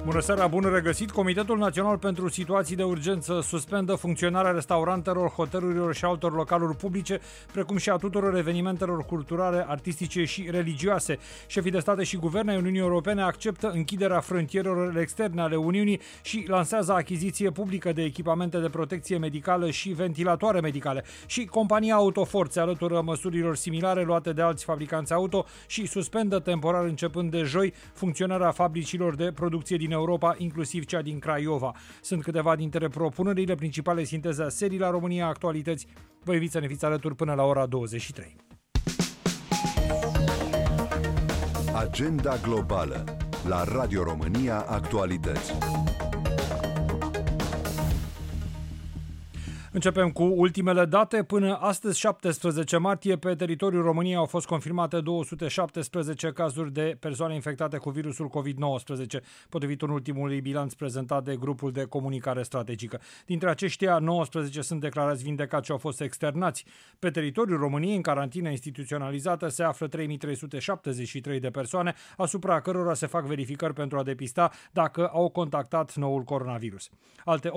Bună seara, bun regăsit! Comitetul Național pentru Situații de Urgență suspendă funcționarea restaurantelor, hotelurilor și altor localuri publice, precum și a tuturor evenimentelor culturale, artistice și religioase. Șefii de state și guverne ai Uniunii Europene acceptă închiderea frontierelor externe ale Uniunii și lansează achiziție publică de echipamente de protecție medicală și ventilatoare medicale. Și compania Autoford se alătură măsurilor similare luate de alți fabricanți auto și suspendă temporar începând de joi funcționarea fabricilor de producție din Europa, inclusiv cea din Craiova. Sunt câteva dintre propunerile principale sinteze a serii la România Actualități. Vă invit să ne fiți alături până la ora 23. Agenda globală la Radio România Actualități. Începem cu ultimele date. Până astăzi, 17 martie, pe teritoriul României au fost confirmate 217 cazuri de persoane infectate cu virusul COVID-19, potrivit ultimului bilanț prezentat de grupul de comunicare strategică. Dintre aceștia, 19 sunt declarați vindecați și au fost externați. Pe teritoriul României, în carantină instituționalizată, se află 3373 de persoane, asupra cărora se fac verificări pentru a depista dacă au contactat noul coronavirus. Alte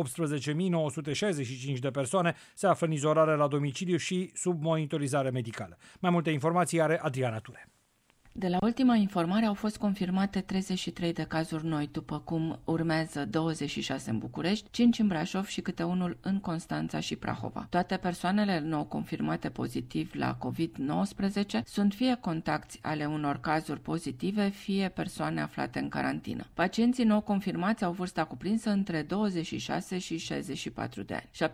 18.965 de persoane se află în izolare la domiciliu și sub monitorizare medicală. Mai multe informații are Adriana Ture. De la ultima informare au fost confirmate 33 de cazuri noi, după cum urmează 26 în București, 5 în Brașov și câte unul în Constanța și Prahova. Toate persoanele nou confirmate pozitiv la COVID-19 sunt fie contacti ale unor cazuri pozitive, fie persoane aflate în carantină. Pacienții nou confirmați au vârsta cuprinsă între 26 și 64 de ani.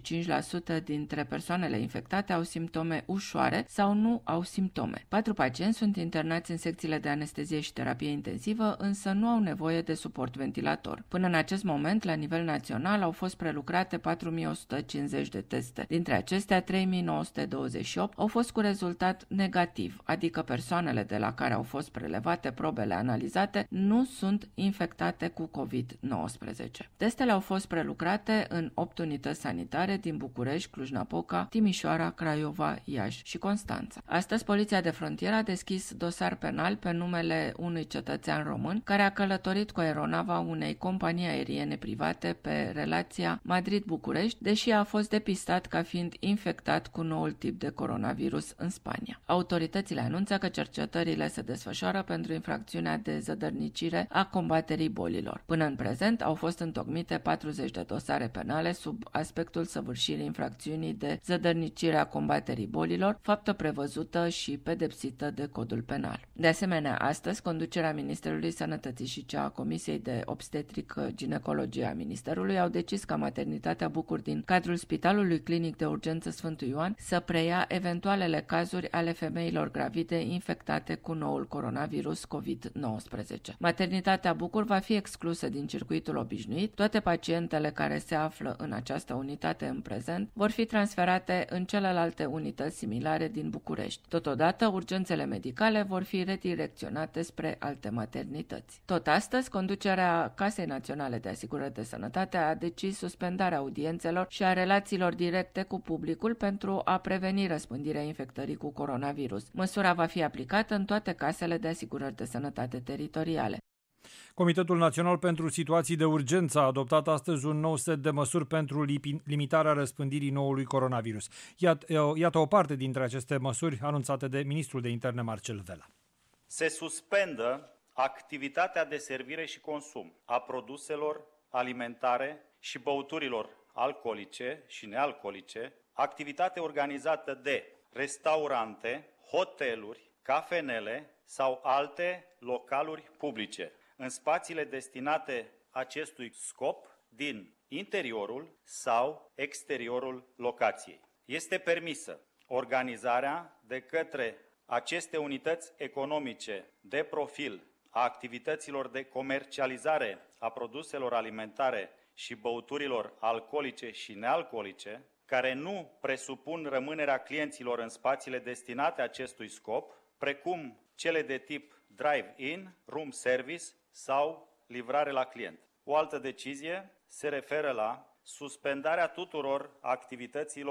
75% dintre persoanele infectate au simptome ușoare sau nu au simptome. 4 pacienți sunt internați în secțiile de anestezie și terapie intensivă, însă nu au nevoie de suport ventilator. Până în acest moment, la nivel național, au fost prelucrate 4150 de teste. Dintre acestea, 3928 au fost cu rezultat negativ, adică persoanele de la care au fost prelevate probele analizate nu sunt infectate cu COVID-19. Testele au fost prelucrate în 8 unități sanitare din București, Cluj-Napoca, Timișoara, Craiova, Iași și Constanța. Astăzi, Poliția de Frontieră a deschis dosar penal pe numele unui cetățean român care a călătorit cu aeronava unei companii aeriene private pe relația Madrid-București, deși a fost depistat ca fiind infectat cu noul tip de coronavirus în Spania. Autoritățile anunță că cercetările se desfășoară pentru infracțiunea de zădărnicire a combaterii bolilor. Până în prezent au fost întocmite 40 de dosare penale sub aspectul săvârșirii infracțiunii de zădărnicire a combaterii bolilor, faptă prevăzută și pedepsită de Codul Penal. De asemenea, astăzi, conducerea Ministerului Sănătății și cea a Comisiei de Obstetrică-Ginecologie a Ministerului au decis ca maternitatea Bucur din cadrul Spitalului Clinic de Urgență Sfântul Ioan să preia eventualele cazuri ale femeilor gravide infectate cu noul coronavirus COVID-19. Maternitatea Bucur va fi exclusă din circuitul obișnuit. Toate pacientele care se află în această unitate în prezent vor fi transferate în celelalte unități similare din București. Totodată, urgențele medicale vor fi redirecționate spre alte maternități. Tot astăzi, conducerea Casei Naționale de Asigurări de Sănătate a decis suspendarea audiențelor și a relațiilor directe cu publicul pentru a preveni răspândirea infectării cu coronavirus. Măsura va fi aplicată în toate casele de asigurări de sănătate teritoriale. Comitetul Național pentru Situații de Urgență a adoptat astăzi un nou set de măsuri pentru limitarea răspândirii noului coronavirus. Iată o parte dintre aceste măsuri anunțate de ministrul de interne Marcel Vela. Se suspendă activitatea de servire și consum a produselor alimentare și băuturilor alcoolice și nealcoolice, activitate organizată de restaurante, hoteluri, cafenele sau alte localuri publice în spațiile destinate acestui scop din interiorul sau exteriorul locației. Este permisă organizarea de către aceste unități economice de profil a activităților de comercializare a produselor alimentare și băuturilor alcoolice și nealcoolice, care nu presupun rămânerea clienților în spațiile destinate acestui scop, precum cele de tip drive-in, room service sau livrare la client. O altă decizie se referă la suspendarea tuturor activităților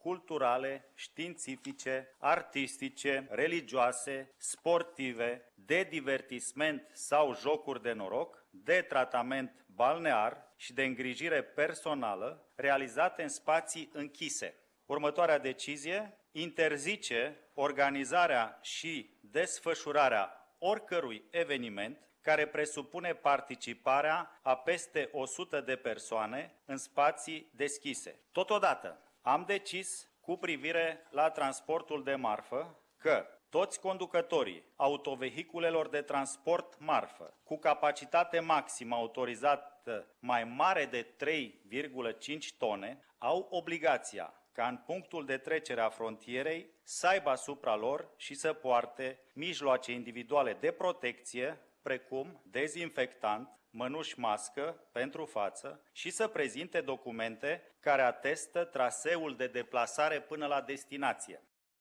culturale, științifice, artistice, religioase, sportive, de divertisment sau jocuri de noroc, de tratament balnear și de îngrijire personală realizate în spații închise. Următoarea decizie interzice organizarea și desfășurarea oricărui eveniment care presupune participarea a peste 100 de persoane în spații deschise. Totodată, am decis cu privire la transportul de marfă că toți conducătorii autovehiculelor de transport marfă cu capacitate maximă autorizată mai mare de 3,5 tone au obligația ca în punctul de trecere a frontierei să aibă asupra lor și să poarte mijloace individuale de protecție, precum dezinfectant, mănuși mască pentru față și să prezinte documente care atestă traseul de deplasare până la destinație.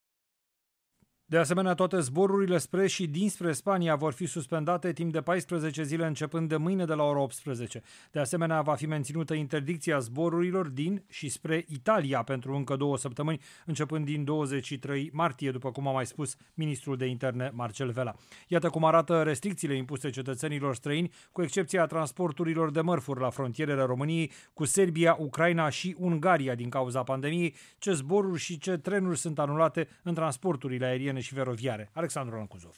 De asemenea, toate zborurile spre și dinspre Spania vor fi suspendate timp de 14 zile începând de mâine de la ora 18. De asemenea, va fi menținută interdicția zborurilor din și spre Italia pentru încă 2 săptămâni, începând din 23 martie, după cum a mai spus ministrul de interne Marcel Vela. Iată cum arată restricțiile impuse cetățenilor străini, cu excepția transporturilor de mărfuri la frontierele României cu Serbia, Ucraina și Ungaria din cauza pandemiei, ce zboruri și ce trenuri sunt anulate în transporturile aeriene și feroviare. Alexandru Lancuzov.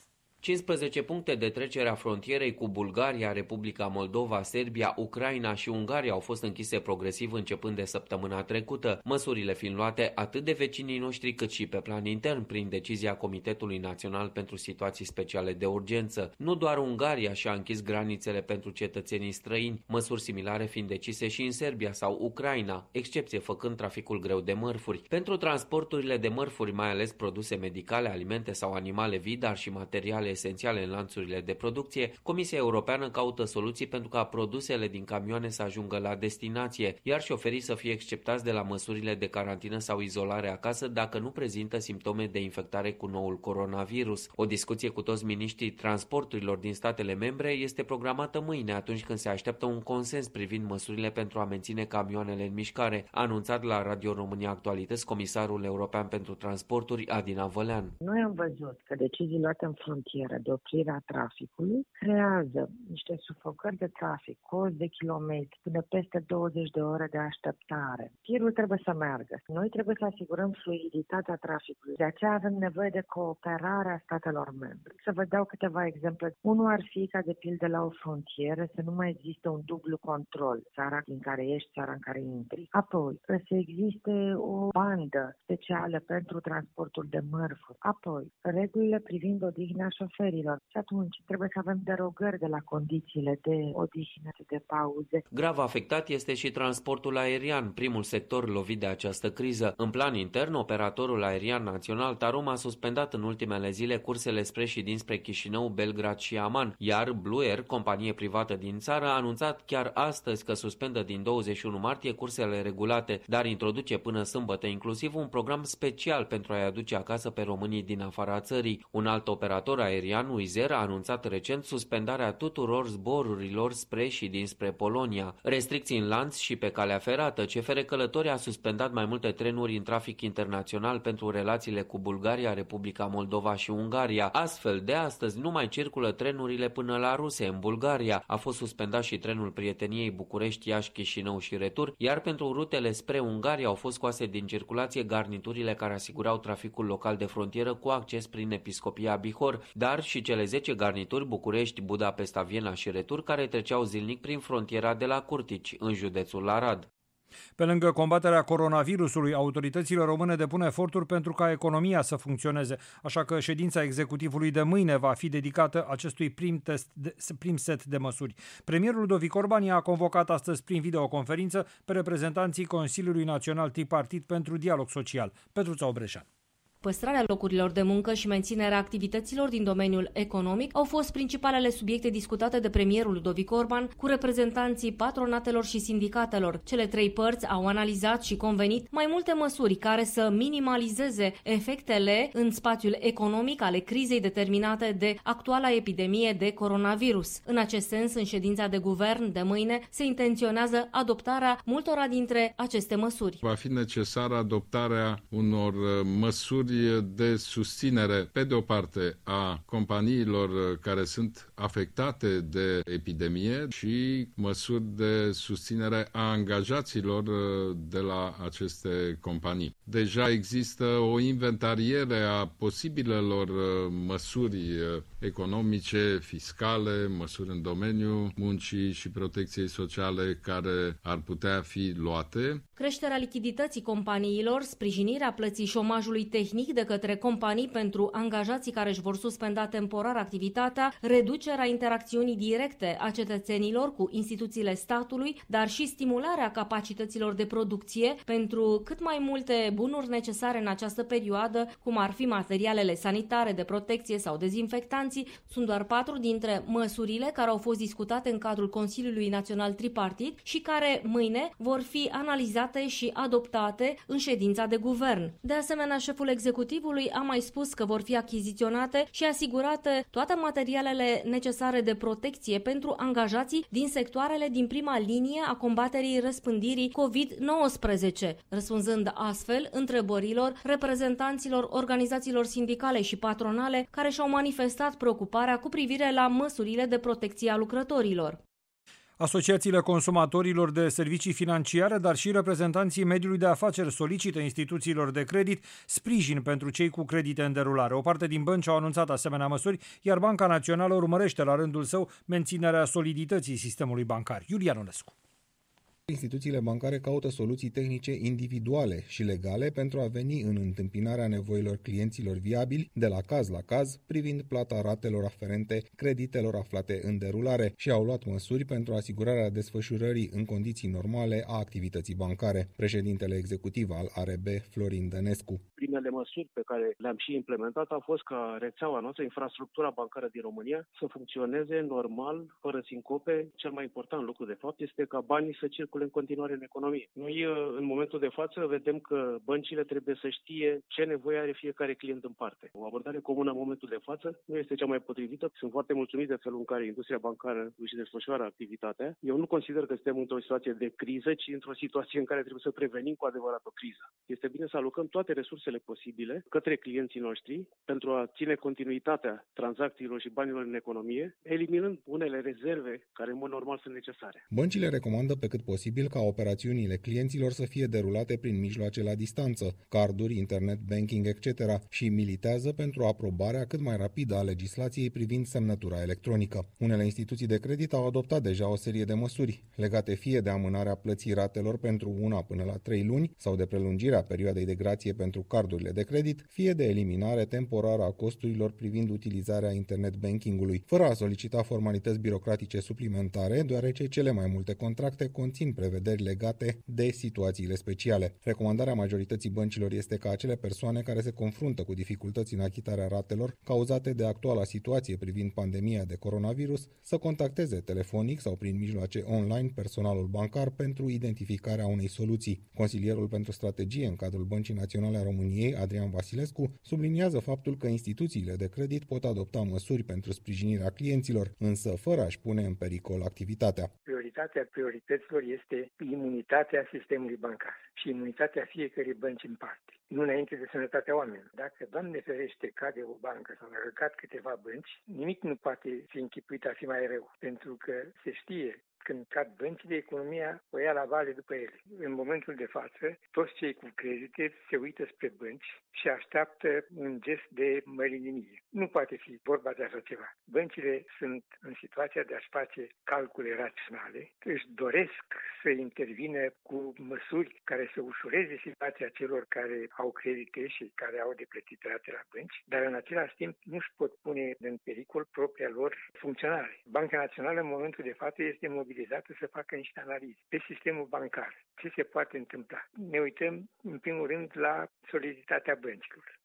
15 puncte de trecere a frontierei cu Bulgaria, Republica Moldova, Serbia, Ucraina și Ungaria au fost închise progresiv începând de săptămâna trecută, măsurile fiind luate atât de vecinii noștri cât și pe plan intern prin decizia Comitetului Național pentru Situații Speciale de Urgență. Nu doar Ungaria și-a închis granițele pentru cetățenii străini, măsuri similare fiind decise și în Serbia sau Ucraina, excepție făcând traficul greu de mărfuri. Pentru transporturile de mărfuri, mai ales produse medicale, alimente sau animale vii, dar și materiale esențiale în lanțurile de producție, Comisia Europeană caută soluții pentru ca produsele din camioane să ajungă la destinație, iar șoferii să fie exceptați de la măsurile de carantină sau izolare acasă dacă nu prezintă simptome de infectare cu noul coronavirus. O discuție cu toți miniștrii transporturilor din statele membre este programată mâine, atunci când se așteaptă un consens privind măsurile pentru a menține camioanele în mișcare, a anunțat la Radio România Actualități comisarul european pentru transporturi Adina Vălean. Noi am văzut că deciziile luate în frontieră de oprirea traficului creează niște sufocări de trafic, cozi de kilometri, până peste 20 de ore de așteptare. Tirul trebuie să meargă. Noi trebuie să asigurăm fluiditatea traficului. De aceea avem nevoie de cooperarea statelor membre. Să vă dau câteva exemple. Unul ar fi ca de pildă la o frontieră să nu mai existe un dublu control. Țara din care ești, țara în care intri. Apoi, să existe o bandă specială pentru transportul de mărfuri. Apoi, regulile privind odihna șoferilor. Și atunci trebuie să avem derogări de la condițiile de odihnă și de pauze. Grav afectat este și transportul aerian, primul sector lovit de această criză. În plan intern, operatorul aerian național Tarom a suspendat în ultimele zile cursele spre și dinspre Chișinău, Belgrad și Aman, iar Blue Air, companie privată din țară, a anunțat chiar astăzi că suspendă din 21 martie cursele regulate, dar introduce până sâmbătă inclusiv un program special pentru a-i aduce acasă pe românii din afara țării. Un alt operator aerian, Wizz Air, a anunțat recent suspendarea tuturor zborurilor spre și dinspre Polonia. Restricții în lanț și pe calea ferată. CFR Călători a suspendat mai multe trenuri în trafic internațional pentru relațiile cu Bulgaria, Republica Moldova și Ungaria. Astfel, de astăzi nu mai circulă trenurile până la Ruse, în Bulgaria. A fost suspendat și trenul Prieteniei București, Iași, Chișinău și retur, iar pentru rutele spre Ungaria au fost scoase din circulație garniturile care asigurau traficul local de frontieră cu acces prin Episcopia Bihor, dar și cele 10 garnituri București, Budapesta, Viena și retur care treceau zilnic prin frontiera de la Curtici, în județul Arad. Pe lângă combaterea coronavirusului, autoritățile române depun eforturi pentru ca economia să funcționeze, așa că ședința executivului de mâine va fi dedicată acestui prim set de măsuri. Premierul Ludovic Orban a convocat astăzi prin videoconferință pe reprezentanții Consiliului Național Tripartit pentru Dialog Social. Petruța Obreșan. Păstrarea locurilor de muncă și menținerea activităților din domeniul economic au fost principalele subiecte discutate de premierul Ludovic Orban cu reprezentanții patronatelor și sindicatelor. Cele trei părți au analizat și convenit mai multe măsuri care să minimalizeze efectele în spațiul economic ale crizei determinate de actuala epidemie de coronavirus. În acest sens, în ședința de guvern de mâine se intenționează adoptarea multora dintre aceste măsuri. Va fi necesară adoptarea unor măsuri de susținere, pe de o parte, a companiilor care sunt afectate de epidemie și măsuri de susținere a angajaților de la aceste companii. Deja există o inventariere a posibilelor măsuri economice, fiscale, măsuri în domeniul muncii și protecției sociale care ar putea fi luate. Creșterea lichidității companiilor, sprijinirea plății șomajului tehnic de către companii pentru angajații care își vor suspenda temporar activitatea, reducerea interacțiunii directe a cetățenilor cu instituțiile statului, dar și stimularea capacităților de producție pentru cât mai multe bunuri necesare în această perioadă, cum ar fi materialele sanitare de protecție sau dezinfectanții, sunt doar 4 dintre măsurile care au fost discutate în cadrul Consiliului Național Tripartit și care mâine vor fi analizate și adoptate în ședința de guvern. De asemenea, șeful executivului a mai spus că vor fi achiziționate și asigurate toate materialele necesare de protecție pentru angajații din sectoarele din prima linie a combaterii răspândirii COVID-19, răspunzând astfel întrebărilor reprezentanților organizațiilor sindicale și patronale care și-au manifestat preocuparea cu privire la măsurile de protecție a lucrătorilor. Asociațiile consumatorilor de servicii financiare, dar și reprezentanții mediului de afaceri solicită instituțiilor de credit sprijin pentru cei cu credite în derulare. O parte din bănci au anunțat asemenea măsuri, iar Banca Națională urmărește la rândul său menținerea solidității sistemului bancar. Iulian Onescu. Instituțiile bancare caută soluții tehnice individuale și legale pentru a veni în întâmpinarea nevoilor clienților viabili de la caz la caz privind plata ratelor aferente creditelor aflate în derulare și au luat măsuri pentru asigurarea desfășurării în condiții normale a activității bancare. Președintele executiv al ARB, Florin Dănescu. Primele măsuri pe care le-am și implementat au fost ca rețeaua noastră, infrastructura bancară din România, să funcționeze normal, fără sincope. Cel mai important lucru, de fapt, este ca banii să circule în continuare în economie. Noi, în momentul de față, vedem că băncile trebuie să știe ce nevoie are fiecare client în parte. O abordare comună în momentul de față nu este cea mai potrivită. Sunt foarte mulțumit de felul în care industria bancară își desfășoară activitatea. Eu nu consider că suntem într-o situație de criză, ci într-o situație în care trebuie să prevenim cu adevărat o criză. Este bine să alocăm toate resursele posibile către clienții noștri pentru a ține continuitatea tranzacțiilor și banilor în economie, eliminând unele rezerve care în mod normal sunt necesare. Băncile recomandă pe cât posibil ca operațiunile clienților să fie derulate prin mijloace la distanță, carduri, internet banking, etc. și militează pentru aprobarea cât mai rapidă a legislației privind semnătura electronică. Unele instituții de credit au adoptat deja o serie de măsuri, legate fie de amânarea plății ratelor pentru 1 până la 3 luni sau de prelungirea perioadei de grație pentru cardurile de credit, fie de eliminare temporară a costurilor privind utilizarea internet bankingului, fără a solicita formalități birocratice suplimentare, deoarece cele mai multe contracte conțin prevederi legate de situațiile speciale. Recomandarea majorității băncilor este ca acele persoane care se confruntă cu dificultăți în achitarea ratelor cauzate de actuala situație privind pandemia de coronavirus să contacteze telefonic sau prin mijloace online personalul bancar pentru identificarea unei soluții. Consilierul pentru strategie în cadrul Băncii Naționale a României, Adrian Vasilescu, subliniază faptul că instituțiile de credit pot adopta măsuri pentru sprijinirea clienților, însă fără a-și pune în pericol activitatea. Prioritatea priorităților este imunitatea sistemului bancar și imunitatea fiecărei bănci în parte, nu înainte de sănătatea oamenilor. Dacă, Doamne ferește, cade o bancă sau au căcat câteva bănci, nimic nu poate fi închipuit a fi mai rău, pentru că se știe când cad băncile, economia o ia la vale după ele. În momentul de față, toți cei cu credite se uită spre bănci și așteaptă un gest de mărinimie. Nu poate fi vorba de așa ceva. Băncile sunt în situația de a-și face calcule raționale, își doresc să intervină cu măsuri care să ușureze situația celor care au credite și care au de plătit rate la bănci, dar în același timp nu își pot pune în pericol propria lor funcționare. Banca Națională în momentul de față este mobilizată să facă niște analize pe sistemul bancar. Ce se poate întâmpla? Ne uităm în primul rând la soliditatea băncilor.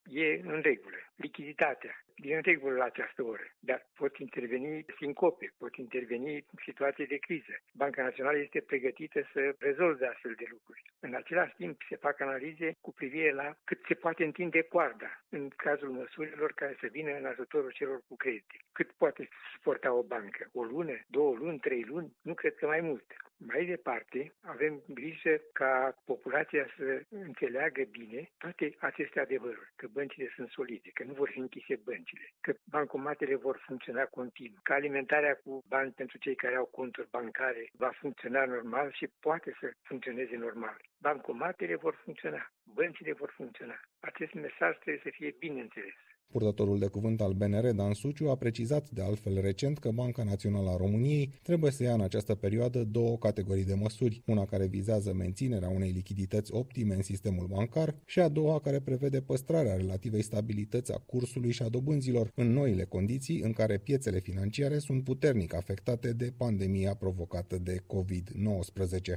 e în regulă. Lichiditatea e în regulă la această oră, dar pot interveni sincope, pot interveni situații de criză. Banca Națională este pregătită să rezolve astfel de lucruri. În același timp se fac analize cu privire la cât se poate întinde coarda în cazul măsurilor care să vină în ajutorul celor cu credite. Cât poate suporta o bancă? O lună, 2 luni, 3 luni? Nu cred că mai mult. Mai departe, avem grijă ca populația să înțeleagă bine toate aceste adevăruri, că băncile sunt solide, că nu vor fi închise băncile, că bancomatele vor funcționa continuu, că alimentarea cu bani pentru cei care au conturi bancare va funcționa normal și poate să funcționeze normal. Bancomatele vor funcționa, băncile vor funcționa. Acest mesaj trebuie să fie bine înțeles. Purtătorul de cuvânt al BNR, Dan Suciu, a precizat de altfel recent că Banca Națională a României trebuie să ia în această perioadă 2 categorii de măsuri, una care vizează menținerea unei lichidități optime în sistemul bancar și a doua care prevede păstrarea relativei stabilități a cursului și a dobânzilor în noile condiții în care piețele financiare sunt puternic afectate de pandemia provocată de COVID-19.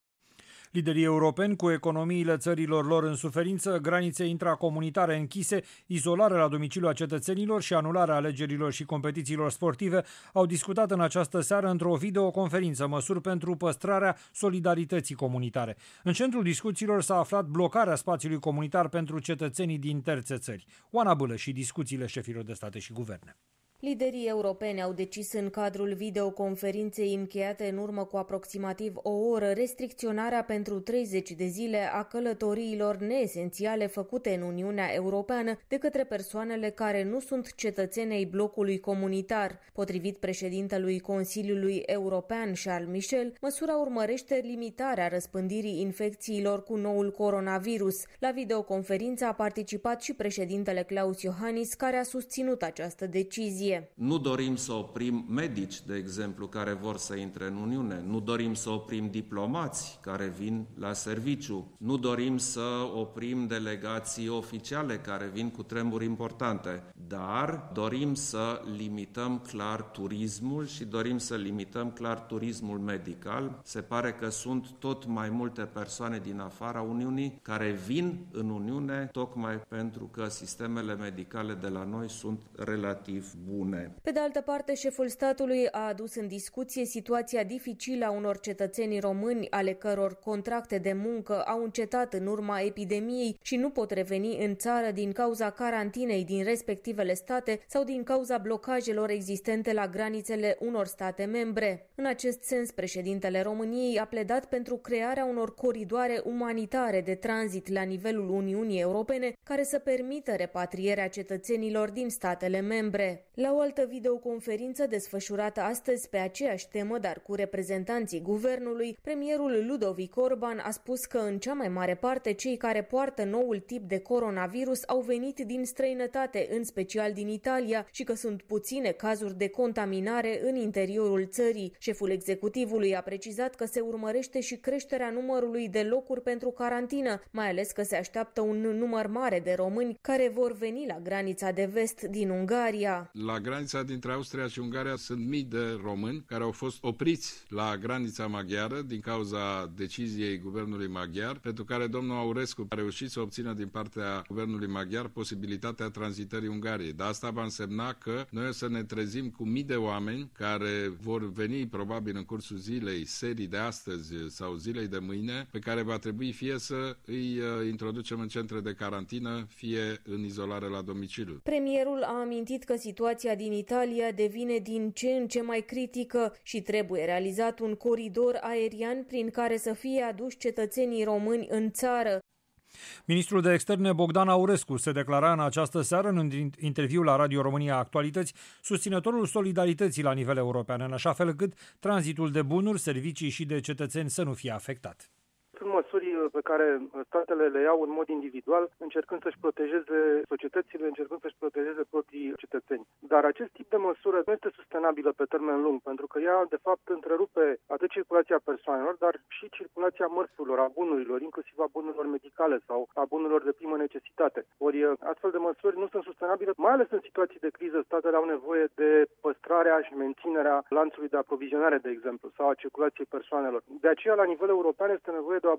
Liderii europeni, cu economiile țărilor lor în suferință, granițe intracomunitare închise, izolare la domiciliu a cetățenilor și anularea alegerilor și competițiilor sportive, au discutat în această seară într-o videoconferință măsuri pentru păstrarea solidarității comunitare. În centrul discuțiilor s-a aflat blocarea spațiului comunitar pentru cetățenii din terțe țări. Oana Bâlă și discuțiile șefilor de state și guverne. Liderii europeni au decis în cadrul videoconferinței încheiate în urmă cu aproximativ o oră restricționarea pentru 30 de zile a călătoriilor neesențiale făcute în Uniunea Europeană de către persoanele care nu sunt cetățeni ai blocului comunitar. Potrivit președintelui Consiliului European Charles Michel, măsura urmărește limitarea răspândirii infecțiilor cu noul coronavirus. La videoconferință a participat și președintele Klaus Iohannis, care a susținut această decizie. Nu dorim să oprim medici, de exemplu, care vor să intre în Uniune. Nu dorim să oprim diplomați care vin la serviciu. Nu dorim să oprim delegații oficiale care vin cu tremuri importante. Dar dorim să limităm clar turismul și dorim să limităm clar turismul medical. Se pare că sunt tot mai multe persoane din afara Uniunii care vin în Uniune tocmai pentru că sistemele medicale de la noi sunt relativ bune. Pe de altă parte, șeful statului a adus în discuție situația dificilă a unor cetățeni români ale căror contracte de muncă au încetat în urma epidemiei și nu pot reveni în țară din cauza carantinei din respectivele state sau din cauza blocajelor existente la granițele unor state membre. În acest sens, președintele României a pledat pentru crearea unor coridoare umanitare de tranzit la nivelul Uniunii Europene care să permită repatrierea cetățenilor din statele membre. La o altă videoconferință desfășurată astăzi pe aceeași temă, dar cu reprezentanții guvernului, premierul Ludovic Orban a spus că în cea mai mare parte cei care poartă noul tip de coronavirus au venit din străinătate, în special din Italia, și că sunt puține cazuri de contaminare în interiorul țării. Șeful executivului a precizat că se urmărește și creșterea numărului de locuri pentru carantină, mai ales că se așteaptă un număr mare de români care vor veni la granița de vest din Ungaria. La granița dintre Austria și Ungaria sunt mii de români care au fost opriți la granița maghiară din cauza deciziei guvernului maghiar, pentru care domnul Aurescu a reușit să obțină din partea guvernului maghiar posibilitatea tranzitării Ungariei. Dar asta va însemna că noi o să ne trezim cu mii de oameni care vor veni probabil în cursul zilei, serii de astăzi sau zilei de mâine, pe care va trebui fie să îi introducem în centre de carantină, fie în izolare la domiciliu. Premierul a amintit că situația din Italia devine din ce în ce mai critică și trebuie realizat un coridor aerian prin care să fie aduși cetățenii români în țară. Ministrul de Externe Bogdan Aurescu se declara în această seară în interviu la Radio România Actualități susținătorul solidarității la nivel european, în așa fel încât tranzitul de bunuri, servicii și de cetățeni să nu fie afectat. Sunt măsuri pe care statele le iau în mod individual, încercând să-și protejeze societățile, încercând să-și protejeze proprii cetățeni. Dar acest tip de măsură nu este sustenabilă pe termen lung, pentru că ea, de fapt, întrerupe atât circulația persoanelor, dar și circulația mărfurilor, a bunurilor, inclusiv a bunurilor medicale sau a bunurilor de primă necesitate. Ori astfel de măsuri nu sunt sustenabile, mai ales în situații de criză. Statele au nevoie de păstrarea și menținerea lanțului de aprovizionare, de exemplu, sau a circulației persoanelor. De aceea, la nivel european, este nevoie de o abordare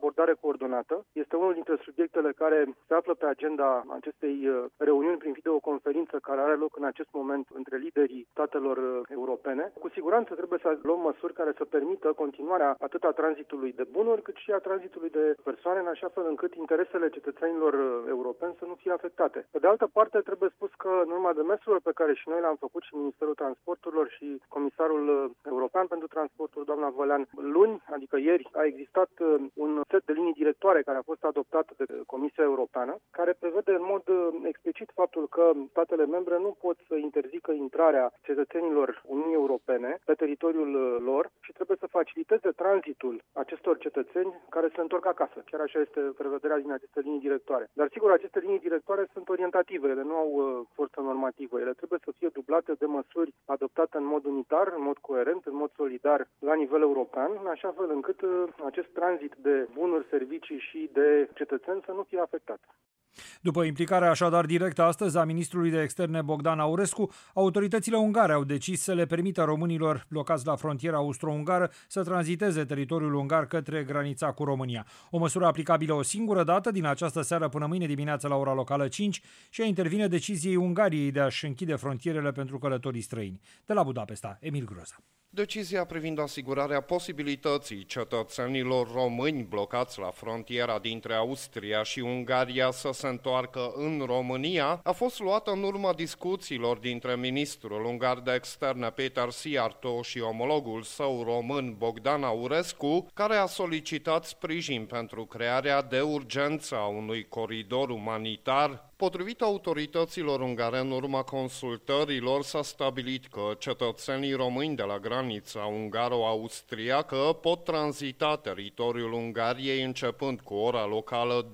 coordonată. Este unul dintre subiectele care se află pe agenda acestei reuniuni prin videoconferință care are loc în acest moment între liderii statelor europene. Cu siguranță trebuie să luăm măsuri care să permită continuarea atât a tranzitului de bunuri cât și a tranzitului de persoane, în așa fel încât interesele cetățenilor europeni să nu fie afectate. Pe de altă parte, trebuie spus că în urma demersurilor pe care și noi le-am făcut și Ministerul Transporturilor și Comisarul European pentru Transporturi, doamna Vălean, luni, adică ieri, a existat un set de linii directoare care a fost adoptat de Comisia Europeană, care prevede în mod explicit faptul că statele membre nu pot să interzică intrarea cetățenilor Uniunii Europene pe teritoriul lor și trebuie să faciliteze tranzitul acestor cetățeni care se întorc acasă. Chiar așa este prevederea din aceste linii directoare. Dar sigur, aceste linii directoare sunt orientative, ele nu au forță normativă. Ele trebuie să fie dublate de măsuri adoptate în mod unitar, în mod coerent, în mod solidar la nivel european, în așa fel încât acest tranzit de bunuri, servicii și de cetățeni să nu fie afectat. După implicarea așadar directă astăzi a ministrului de externe Bogdan Aurescu, autoritățile ungare au decis să le permită românilor blocați la frontiera austro-ungară să tranziteze teritoriul ungar către granița cu România. O măsură aplicabilă o singură dată din această seară până mâine dimineață la ora locală 5 și ea intervine deciziei Ungariei de a-și închide frontierele pentru călătorii străini. De la Budapesta, Emil Groza. Decizia privind asigurarea posibilității cetățenilor români blocați la frontiera dintre Austria și Ungaria să se întoarcă în România a fost luată în urma discuțiilor dintre ministrul ungar de externe Péter Szijjártó și omologul său român Bogdan Aurescu, care a solicitat sprijin pentru crearea de urgență a unui coridor umanitar. Potrivit autorităților ungare, în urma consultărilor s-a stabilit că cetățenii români de la granița ungaro-austriacă pot tranzita teritoriul Ungariei începând cu ora locală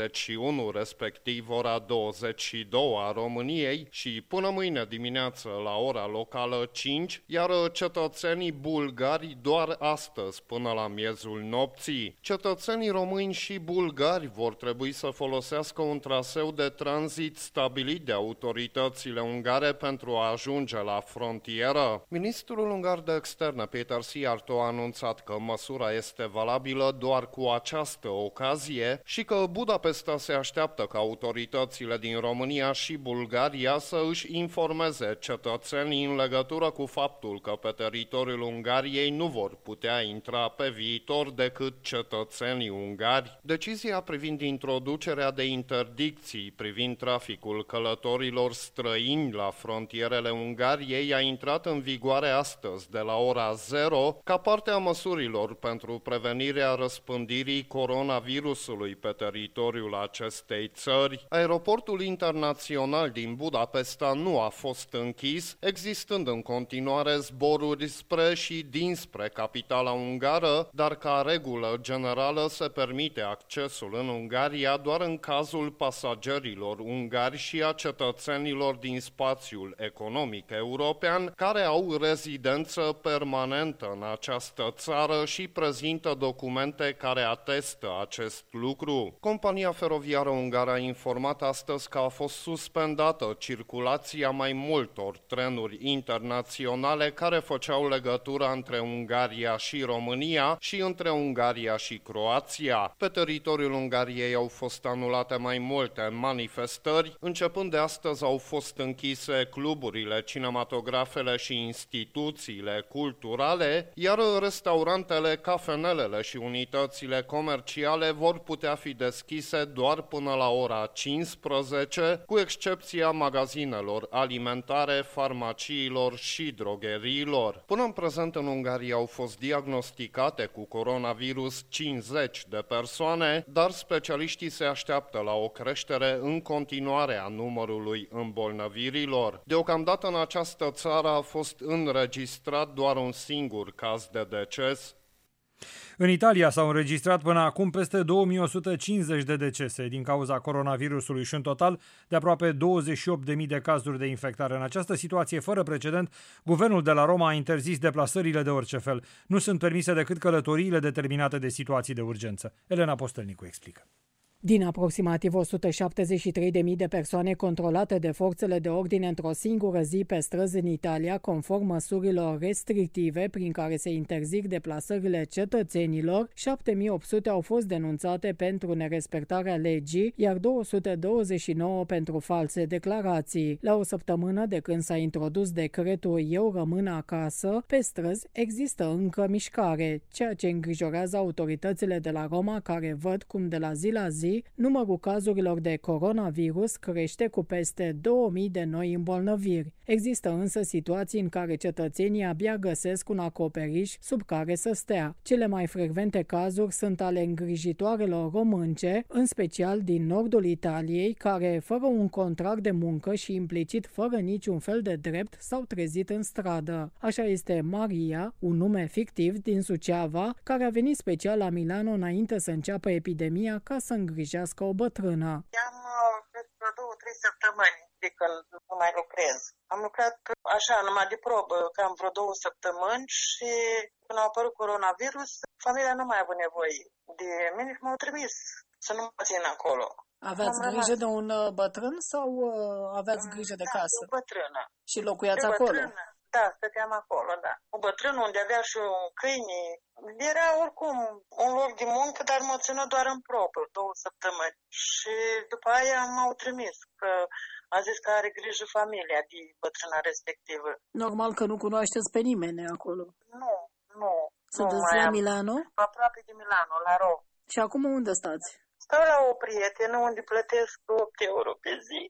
21, respectiv ora 22 a României și până mâine dimineață la ora locală 5, iar cetățenii bulgari doar astăzi până la miezul nopții. Cetățenii români și bulgari vor trebui să folosească un traseu de tranzit stabilit de autoritățile ungare pentru a ajunge la frontieră. Ministrul ungar de externe Péter Szijjártó a anunțat că măsura este valabilă doar cu această ocazie și că Budapesta se așteaptă ca autoritățile din România și Bulgaria să își informeze cetățenii în legătură cu faptul că pe teritoriul Ungariei nu vor putea intra pe viitor decât cetățenii ungari. Decizia privind introducerea de interdicții privind traficul călătorilor străini la frontierele Ungariei a intrat în vigoare astăzi de la ora 0 ca parte a măsurilor pentru prevenirea răspândirii coronavirusului pe teritoriul acestei țări. Aeroportul internațional din Budapesta nu a fost închis, existând în continuare zboruri spre și dinspre capitala ungară, dar ca regulă generală se permite accesul în Ungaria doar în cazul pasagerilor ungari și a cetățenilor din spațiul economic european care au rezidență permanentă în această țară și prezintă documente care atestă acest lucru. Compania feroviară ungară a informat astăzi că a fost suspendată circulația mai multor trenuri internaționale care făceau legătura între Ungaria și România și între Ungaria și Croația. Pe teritoriul Ungariei au fost anulate mai multe manifestări. Începând de astăzi au fost închise cluburile, cinematografele și instituțiile culturale, iar restaurantele, cafenelele și unitățile comerciale vor putea fi deschise doar până la ora 15, cu excepția magazinelor alimentare, farmaciilor și drogheriilor. Până în prezent în Ungaria au fost diagnosticate cu coronavirus 50 de persoane, dar specialiștii se așteaptă la o creștere în continuare a numărului îmbolnăvirilor. Deocamdată în această țară a fost înregistrat doar un singur caz de deces. În Italia s-au înregistrat până acum peste 2150 de decese din cauza coronavirusului și un total de aproape 28.000 de cazuri de infectare. În această situație fără precedent, guvernul de la Roma a interzis deplasările de orice fel. Nu sunt permise decât călătoriile determinate de situații de urgență. Elena Postelnicu explică. Din aproximativ 173.000 de persoane controlate de forțele de ordine într-o singură zi pe străzi în Italia, conform măsurilor restrictive prin care se interzic deplasările cetățenilor, 7.800 au fost denunțate pentru nerespectarea legii, iar 229 pentru false declarații. La o săptămână de când s-a introdus decretul Eu rămân acasă, pe străzi există încă mișcare, ceea ce îngrijorează autoritățile de la Roma, care văd cum de la zi la zi numărul cazurilor de coronavirus crește cu peste 2000 de noi îmbolnăviri. Există însă situații în care cetățenii abia găsesc un acoperiș sub care să stea. Cele mai frecvente cazuri sunt ale îngrijitoarelor românce, în special din nordul Italiei, care, fără un contract de muncă și implicit fără niciun fel de drept, s-au trezit în stradă. Așa este Maria, un nume fictiv din Suceava, care a venit special la Milano înainte să înceapă epidemia ca să îngrijească o bătrână. Am vreo 2-3 săptămâni de când nu mai lucrez. Am lucrat așa, numai de probă, cam vreo 2 săptămâni și când a apărut coronavirus, familia nu mai a avut nevoie de mine și m-au trimis să nu mă țin acolo. Aveați grijă de un bătrân sau aveați grijă de casă? O bătrână. Și locuiați acolo? Da, stăteam acolo, da. O bătrână unde avea și un câine. Era oricum un loc de muncă, dar mă ținut doar în probă 2 săptămâni. Și după aia m-au trimis, că a zis că are grijă familia de bătrâna respectivă. Normal că nu cunoașteți pe nimeni acolo. Nu. Sunteți la Milano? Aproape de Milano, la Roma. Și acum unde stați? Stau la o prietenă unde plătesc 8 euro pe zi.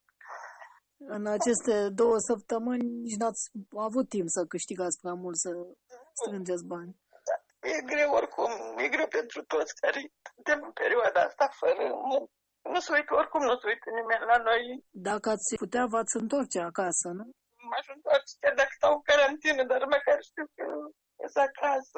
În aceste 2 săptămâni nici n-ați avut timp să câștigați prea mult, să strângeți bani. Da. E greu oricum, e greu pentru toți care suntem în perioada asta fără muncă. Nu se uită, oricum nu se uită nimeni la noi. Dacă ați putea, v-ați întoarce acasă, nu? M-aș întoarce chiar dacă stau în carantină, dar măcar știu că ies acasă.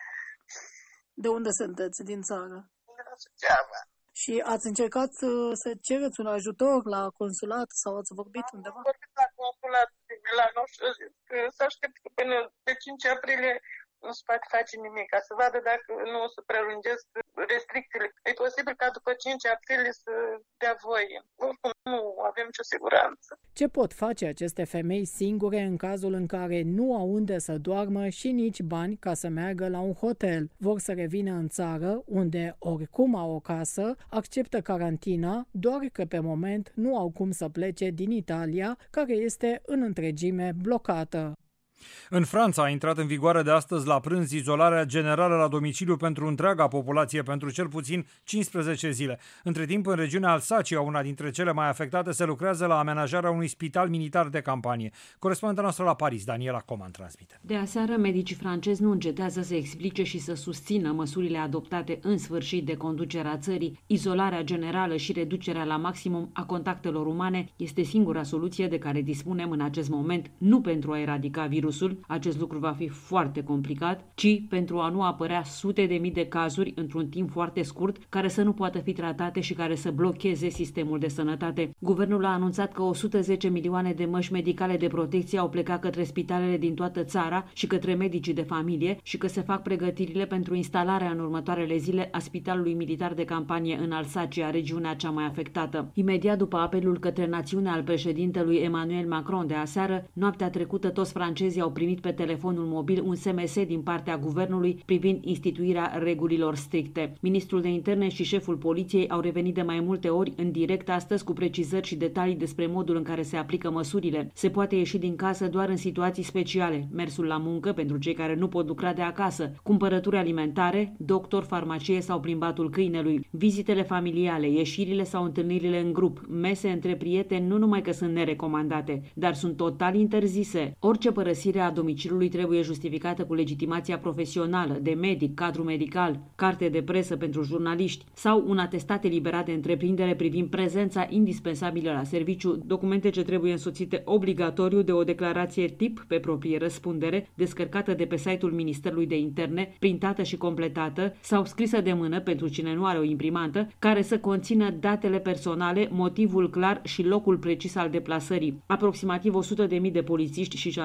De unde sunteți? Din țară? De la Suceava. Și ați încercat să cereți un ajutor la consulat sau ați vorbit undeva? Am vorbit la consulat din Milano și a zis că să aștept până pe 5 aprilie nu se poate face nimic, ca să vadă dacă nu o să prelungesc restricțiile. E posibil ca după 5 aprilie să dea voie. Oricum nu avem nicio siguranță. Ce pot face aceste femei singure în cazul în care nu au unde să doarmă și nici bani ca să meargă la un hotel? Vor să revină în țară, unde oricum au o casă, acceptă carantina, doar că pe moment nu au cum să plece din Italia, care este în întregime blocată. În Franța a intrat în vigoare de astăzi la prânz izolarea generală la domiciliu pentru întreaga populație pentru cel puțin 15 zile. Între timp, în regiunea Alsacia, una dintre cele mai afectate, se lucrează la amenajarea unui spital militar de campanie. Corespondenta noastră la Paris, Daniela Coman, transmite. De aseară, medicii francezi nu încetează să explice și să susțină măsurile adoptate în sfârșit de conducerea țării. Izolarea generală și reducerea la maximum a contactelor umane este singura soluție de care dispunem în acest moment, nu pentru a eradica virusul, acest lucru va fi foarte complicat, ci pentru a nu apărea sute de mii de cazuri într-un timp foarte scurt, care să nu poată fi tratate și care să blocheze sistemul de sănătate. Guvernul a anunțat că 110 milioane de măști medicale de protecție au plecat către spitalele din toată țara și către medicii de familie și că se fac pregătirile pentru instalarea în următoarele zile a spitalului militar de campanie în Alsacia, regiunea cea mai afectată. Imediat după apelul către națiune al președintelui Emmanuel Macron de aseară, noaptea trecută toți francezii au primit pe telefonul mobil un SMS din partea guvernului privind instituirea regulilor stricte. Ministrul de Interne și șeful poliției au revenit de mai multe ori în direct astăzi cu precizări și detalii despre modul în care se aplică măsurile. Se poate ieși din casă doar în situații speciale, mersul la muncă pentru cei care nu pot lucra de acasă, cumpărături alimentare, doctor, farmacie sau plimbatul câinelui, vizitele familiale, ieșirile sau întâlnirile în grup, mese între prieteni nu numai că sunt nerecomandate, dar sunt total interzise. Orice părăsire a domiciliului trebuie justificată cu legitimația profesională, de medic, cadru medical, carte de presă pentru jurnaliști sau un atestat eliberat de întreprindere privind prezența indispensabilă la serviciu, documente ce trebuie însoțite obligatoriu de o declarație tip pe proprie răspundere, descărcată de pe site-ul Ministerului de Interne, printată și completată sau scrisă de mână pentru cine nu are o imprimantă, care să conțină datele personale, motivul clar și locul precis al deplasării. Aproximativ 100.000 de polițiști și jandarmi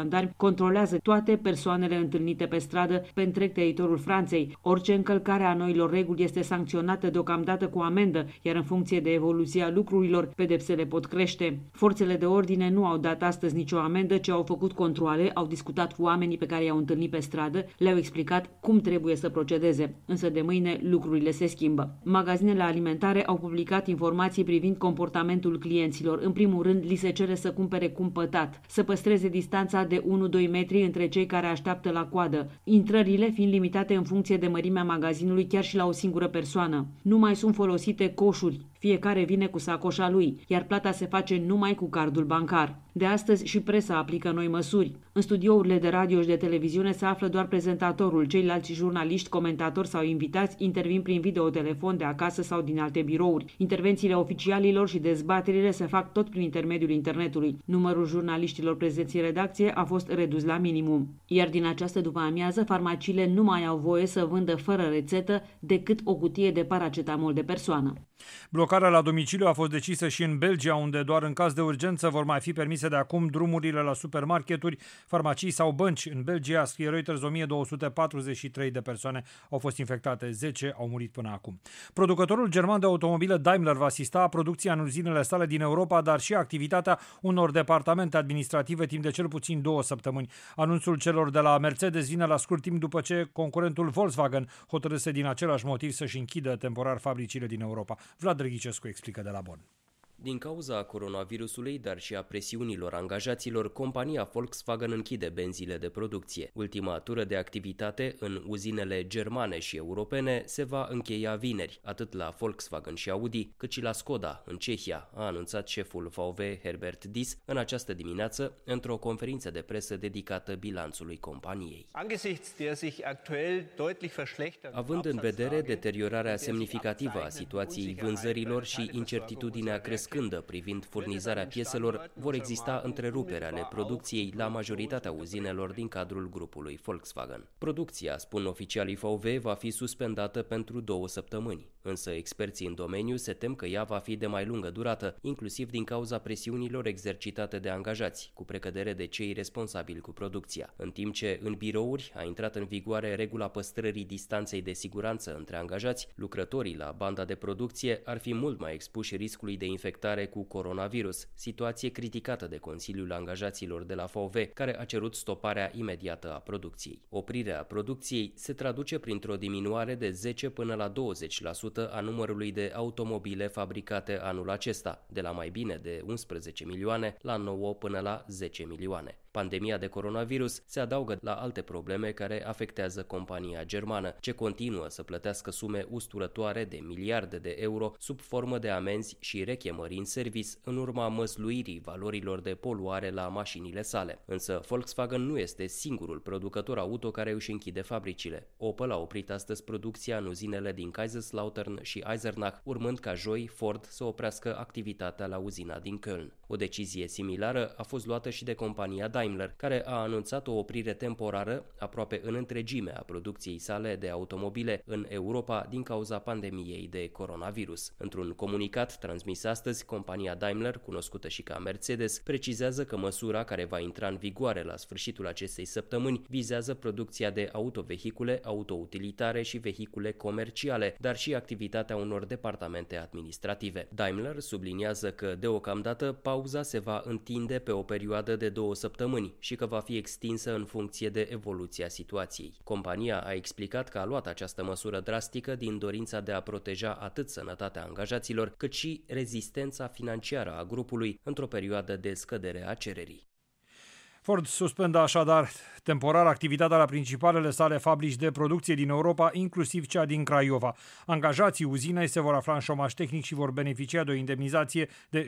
controlează toate persoanele întâlnite pe stradă pe întreg teritoriul Franței. Orice încălcare a noilor reguli este sancționată deocamdată cu amendă, iar în funcție de evoluția lucrurilor, pedepsele pot crește. Forțele de ordine nu au dat astăzi nicio amendă, ci au făcut controale, au discutat cu oamenii pe care i-au întâlnit pe stradă, le-au explicat cum trebuie să procedeze. Însă de mâine lucrurile se schimbă. Magazinele alimentare au publicat informații privind comportamentul clienților. În primul rând, li se cere să cumpere cumpătat, să păstreze distanța de 1-2 metri între cei care așteaptă la coadă, intrările fiind limitate în funcție de mărimea magazinului chiar și la o singură persoană. Nu mai sunt folosite coșuri, fiecare vine cu sacoșa lui, iar plata se face numai cu cardul bancar. De astăzi și presa aplică noi măsuri. În studiourile de radio și de televiziune se află doar prezentatorul, ceilalți jurnaliști, comentatori sau invitați intervin prin videotelefon de acasă sau din alte birouri. Intervențiile oficialilor și dezbaterile se fac tot prin intermediul internetului. Numărul jurnaliștilor prezenți în redacție a fost redus la minimum. Iar din această după-amiază, farmaciile nu mai au voie să vândă fără rețetă decât o cutie de paracetamol de persoană. Blocarea la domiciliu a fost decisă și în Belgia, unde doar în caz de urgență vor mai fi permise de acum drumurile la supermarketuri, farmacii sau bănci. În Belgia, scrie Reuters, 1243 de persoane au fost infectate, 10 au murit până acum. Producătorul german de automobile Daimler va asista producția în uzinele sale din Europa, dar și activitatea unor departamente administrative timp de cel puțin 2 săptămâni. Anunțul celor de la Mercedes vine la scurt timp după ce concurentul Volkswagen hotărâse din același motiv să-și închidă temporar fabricile din Europa. Vlad Drăghicescu explică de la Bonn. Din cauza coronavirusului, dar și a presiunilor angajaților, compania Volkswagen închide benzile de producție. Ultima tură de activitate în uzinele germane și europene se va încheia vineri, atât la Volkswagen și Audi, cât și la Skoda, în Cehia, a anunțat șeful VW Herbert Diess în această dimineață, într-o conferință de presă dedicată bilanțului companiei. Având în vedere deteriorarea semnificativă a situației vânzărilor și incertitudinea crescândă privind furnizarea pieselor, vor exista întreruperi ale producției la majoritatea uzinelor din cadrul grupului Volkswagen. Producția, spun oficialii VW, va fi suspendată pentru 2 săptămâni, însă experții în domeniu se tem că ea va fi de mai lungă durată, inclusiv din cauza presiunilor exercitate de angajați, cu precădere de cei responsabili cu producția. În timp ce în birouri a intrat în vigoare regula păstrării distanței de siguranță între angajați, lucrătorii la banda de producție ar fi mult mai expuși riscului de infectare cu coronavirus, situație criticată de Consiliul Angajaților de la VW, care a cerut stoparea imediată a producției. Oprirea producției se traduce printr-o diminuare de 10 până la 20% a numărului de automobile fabricate anul acesta, de la mai bine de 11 milioane la 9 până la 10 milioane. Pandemia de coronavirus se adaugă la alte probleme care afectează compania germană, ce continuă să plătească sume usturătoare de miliarde de euro sub formă de amenzi și rechemări în service în urma măsluirii valorilor de poluare la mașinile sale. Însă Volkswagen nu este singurul producător auto care își închide fabricile. Opel a oprit astăzi producția în uzinele din Kaiserslautern și Eisenach, urmând ca joi Ford să oprească activitatea la uzina din Köln. O decizie similară a fost luată și de compania Daimler, care a anunțat o oprire temporară aproape în întregime a producției sale de automobile în Europa din cauza pandemiei de coronavirus. Într-un comunicat transmis astăzi, compania Daimler, cunoscută și ca Mercedes, precizează că măsura care va intra în vigoare la sfârșitul acestei săptămâni vizează producția de autovehicule, autoutilitare și vehicule comerciale, dar și activitatea unor departamente administrative. Daimler subliniază că deocamdată pauza se va întinde pe o perioadă de 2 săptămâni și că va fi extinsă în funcție de evoluția situației. Compania a explicat că a luat această măsură drastică din dorința de a proteja atât sănătatea angajaților, cât și rezistența financiară a grupului într-o perioadă de scădere a cererii. Ford suspendă așadar temporar activitatea la principalele sale fabrici de producție din Europa, inclusiv cea din Craiova. Angajații uzinei se vor afla în șomaj tehnic și vor beneficia de o indemnizație de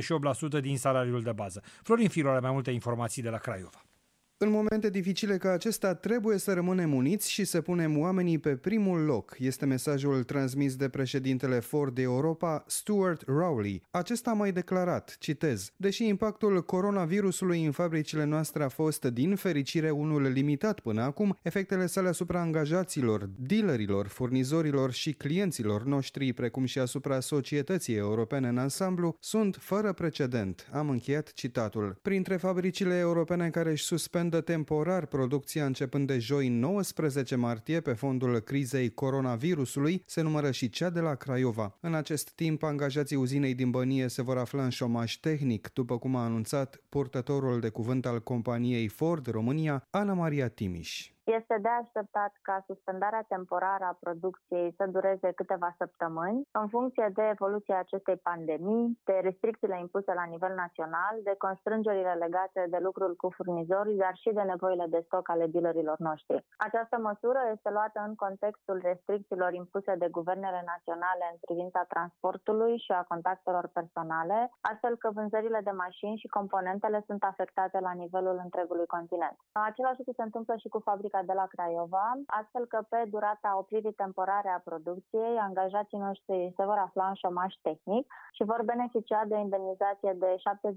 78% din salariul de bază. Florin Firu are mai multe informații de la Craiova. În momente dificile ca acesta trebuie să rămânem uniți și să punem oamenii pe primul loc, este mesajul transmis de președintele Ford Europa, Stuart Rowley. Acesta a mai declarat, citez, deși impactul coronavirusului în fabricile noastre a fost din fericire unul limitat până acum, efectele sale asupra angajaților, dealerilor, furnizorilor și clienților noștri, precum și asupra societății europene în ansamblu, sunt fără precedent. Am încheiat citatul. Printre fabricile europene care își suspendă suspendă temporar producția începând de joi 19 martie pe fondul crizei coronavirusului, se numără și cea de la Craiova. În acest timp, angajații uzinei din Bănie se vor afla în șomaj tehnic, după cum a anunțat purtătorul de cuvânt al companiei Ford România, Ana Maria Timiș. Este de așteptat ca suspendarea temporară a producției să dureze câteva săptămâni, în funcție de evoluția acestei pandemii, de restricțiile impuse la nivel național, de constrângerile legate de lucrul cu furnizorii, dar și de nevoile de stoc ale dealerilor noștri. Această măsură este luată în contextul restricțiilor impuse de guvernele naționale în privința transportului și a contactelor personale, astfel că vânzările de mașini și componentele sunt afectate la nivelul întregului continent. Același lucru se întâmplă și cu fabrica de la Craiova, astfel că pe durata opririi temporare a producției, angajații noștri se vor afla în șomaj tehnic și vor beneficia de indemnizație de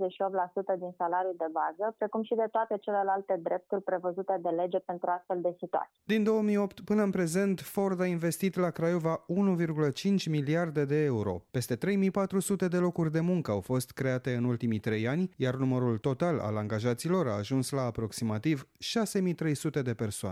78% din salariul de bază, precum și de toate celelalte drepturi prevăzute de lege pentru astfel de situații. Din 2008 până în prezent, Ford a investit la Craiova 1,5 miliarde de euro. Peste 3400 de locuri de muncă au fost create în ultimii 3 ani, iar numărul total al angajaților a ajuns la aproximativ 6300 de persoane.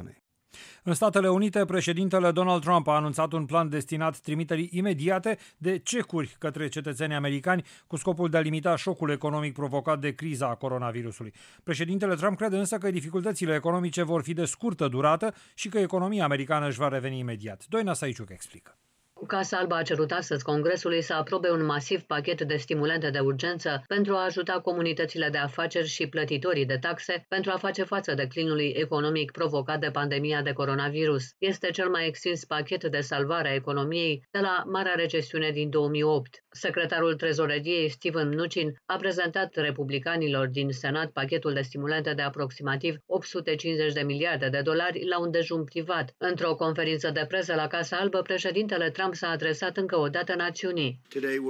În Statele Unite, președintele Donald Trump a anunțat un plan destinat trimiterii imediate de cecuri către cetățenii americani cu scopul de a limita șocul economic provocat de criza coronavirusului. Președintele Trump crede însă că dificultățile economice vor fi de scurtă durată și că economia americană își va reveni imediat. Doina Saiciuc explică. Casa Albă a cerut astăzi Congresului să aprobe un masiv pachet de stimulente de urgență pentru a ajuta comunitățile de afaceri și plătitorii de taxe pentru a face față declinului economic provocat de pandemia de coronavirus. Este cel mai extins pachet de salvare a economiei de la Marea Recesiune din 2008. Secretarul Trezoreriei Steven Mnuchin a prezentat republicanilor din Senat pachetul de stimulente de aproximativ 850 de miliarde de dolari la un dejun privat. Într-o conferință de presă la Casa Albă, președintele Trump s-a adresat încă o dată națiunii.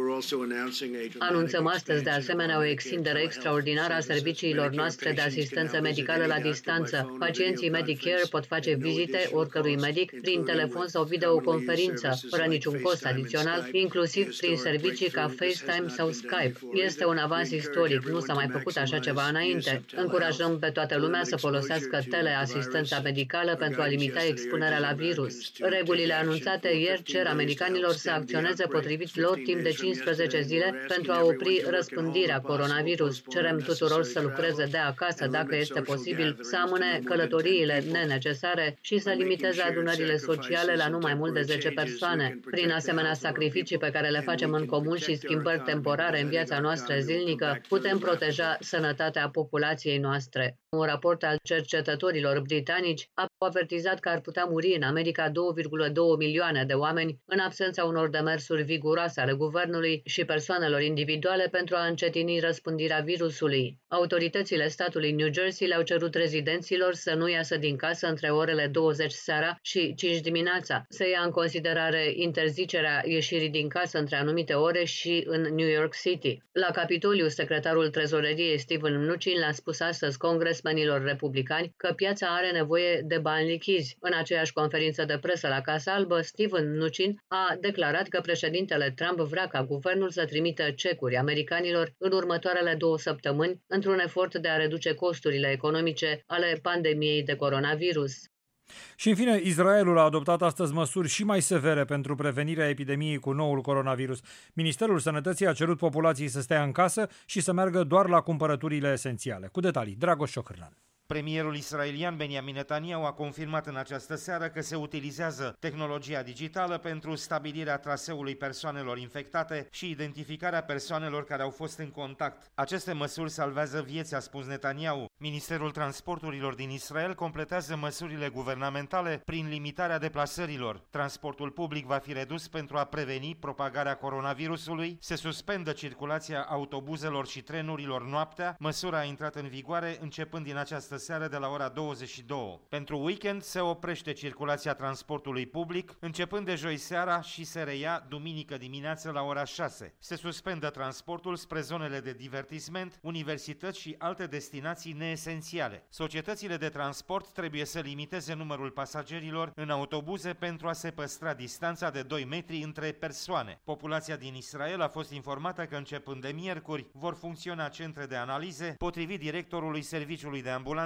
Anunțăm astăzi de asemenea o extindere extraordinară a serviciilor noastre de asistență medicală la distanță. Pacienții Medicare pot face vizite oricărui medic prin telefon sau videoconferință, fără niciun cost adițional, inclusiv prin servicii ca FaceTime sau Skype. Este un avans istoric, nu s-a mai făcut așa ceva înainte. Încurajăm pe toată lumea să folosească teleasistența medicală pentru a limita expunerea la virus. Regulile anunțate ieri cer americanilor să acționeze potrivit lor timp de 15 zile pentru a opri răspândirea coronavirus. Cerem tuturor să lucreze de acasă dacă este posibil, să amâne călătoriile nenecesare și să limiteze adunările sociale la nu mai mult de 10 persoane. Prin asemenea sacrificii pe care le facem în comun și schimbări temporare în viața noastră zilnică, putem proteja sănătatea populației noastre. Un raport al cercetătorilor britanici a avertizat că ar putea muri în America 2,2 milioane de oameni în absența unor demersuri viguroase ale guvernului și persoanelor individuale pentru a încetini răspândirea virusului. Autoritățile statului New Jersey le-au cerut rezidenților să nu iasă din casă între orele 20 seara și 5 dimineața, să ia în considerare interzicerea ieșirii din casă între anumite ore și în New York City. La Capitoliu, secretarul Trezoreriei Steven Mnuchin le-a spus astăzi congresmenilor republicani că piața are nevoie de bani lichizi. În aceeași conferință de presă la Casa Albă, Steven Mnuchin a declarat că președintele Trump vrea ca guvernul să trimită cecuri americanilor în următoarele 2 săptămâni într-un efort de a reduce costurile economice ale pandemiei de coronavirus. Și în fine, Israelul a adoptat astăzi măsuri și mai severe pentru prevenirea epidemiei cu noul coronavirus. Ministerul Sănătății a cerut populației să stea în casă și să meargă doar la cumpărăturile esențiale. Cu detalii, Dragoș Ciocârlan. Premierul israelian Benjamin Netanyahu a confirmat în această seară că se utilizează tehnologia digitală pentru stabilirea traseului persoanelor infectate și identificarea persoanelor care au fost în contact. Aceste măsuri salvează vieți, a spus Netanyahu. Ministerul Transporturilor din Israel completează măsurile guvernamentale prin limitarea deplasărilor. Transportul public va fi redus pentru a preveni propagarea coronavirusului. Se suspendă circulația autobuzelor și trenurilor noaptea. Măsura a intrat în vigoare începând din această seară de la ora 22. Pentru weekend se oprește circulația transportului public, începând de joi seara și se reia duminică dimineață la ora 6. Se suspendă transportul spre zonele de divertisment, universități și alte destinații neesențiale. Societățile de transport trebuie să limiteze numărul pasagerilor în autobuze pentru a se păstra distanța de 2 metri între persoane. Populația din Israel a fost informată că începând de miercuri vor funcționa centre de analize, potrivit directorului Serviciului de Ambulanță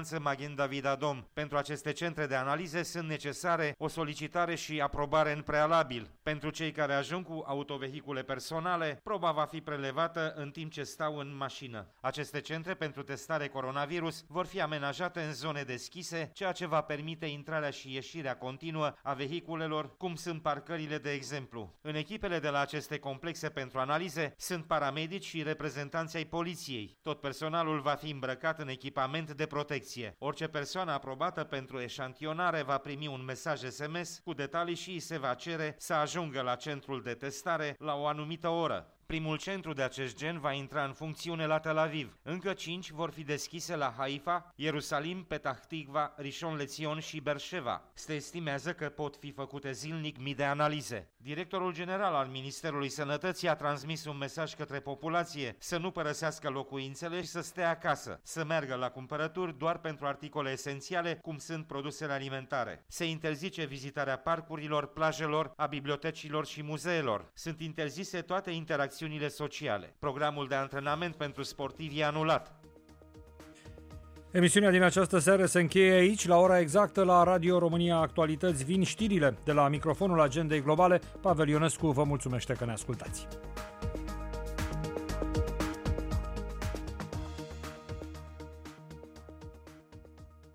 Siguranță Maghen David Adom. Pentru aceste centre de analize sunt necesare o solicitare și aprobare în prealabil. Pentru cei care ajung cu autovehicule personale, proba va fi prelevată în timp ce stau în mașină. Aceste centre pentru testare coronavirus vor fi amenajate în zone deschise, ceea ce va permite intrarea și ieșirea continuă a vehiculelor, cum sunt parcările de exemplu. În echipele de la aceste complexe pentru analize sunt paramedici și reprezentanți ai poliției. Tot personalul va fi îmbrăcat în echipament de protecție. Orice persoană aprobată pentru eșantionare va primi un mesaj SMS cu detalii și îi se va cere să ajungă la centrul de testare la o anumită oră. Primul centru de acest gen va intra în funcțiune la Tel Aviv. Încă 5 vor fi deschise la Haifa, Ierusalim, Petah Tikva, Rishon LeZion și Beersheva. Se estimează că pot fi făcute zilnic mii de analize. Directorul general al Ministerului Sănătății a transmis un mesaj către populație să nu părăsească locuințele și să stea acasă, să meargă la cumpărături doar pentru articole esențiale, cum sunt produsele alimentare. Se interzice vizitarea parcurilor, plajelor, a bibliotecilor și muzeelor. Sunt interzise toate interacțiunile sociale. Programul de antrenament pentru sportivi e anulat. Emisiunea din această seară se încheie aici. La ora exactă la Radio România Actualități vin știrile. De la microfonul Agendei Globale, Pavel Ionescu vă mulțumește că ne ascultați.